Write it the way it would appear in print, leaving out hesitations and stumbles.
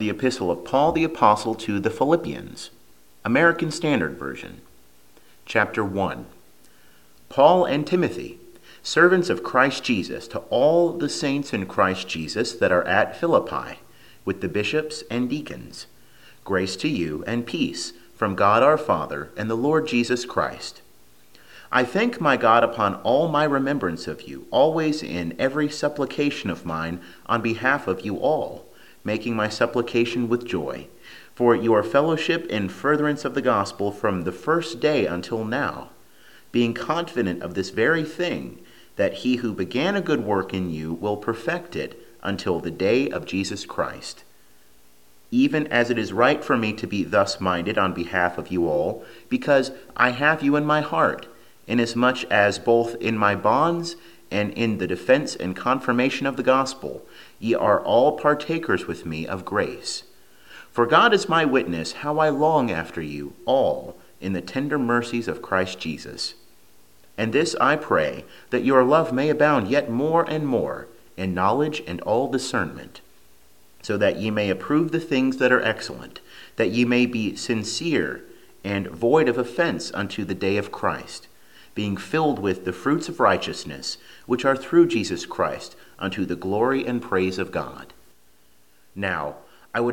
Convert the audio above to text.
The Epistle of Paul the Apostle to the Philippians, American Standard Version. Chapter 1. Paul and Timothy, servants of Christ Jesus, to all the saints in Christ Jesus that are at Philippi, with the bishops and deacons. Grace to you and peace from God our Father and the Lord Jesus Christ. I thank my God upon all my remembrance of you, always in every supplication of mine on behalf of you all, making my supplication with joy, for your fellowship in furtherance of the gospel from the first day until now, being confident of this very thing, that he who began a good work in you will perfect it until the day of Jesus Christ. Even as it is right for me to be thus minded on behalf of you all, because I have you in my heart, inasmuch as both in my bonds and in the defense and confirmation of the gospel, ye are all partakers with me of grace. For God is my witness, how I long after you all in the tender mercies of Christ Jesus. And this I pray, that your love may abound yet more and more in knowledge and all discernment, so that ye may approve the things that are excellent, that ye may be sincere and void of offense unto the day of Christ, being filled with the fruits of righteousness, which are through Jesus Christ, unto the glory and praise of God. Now,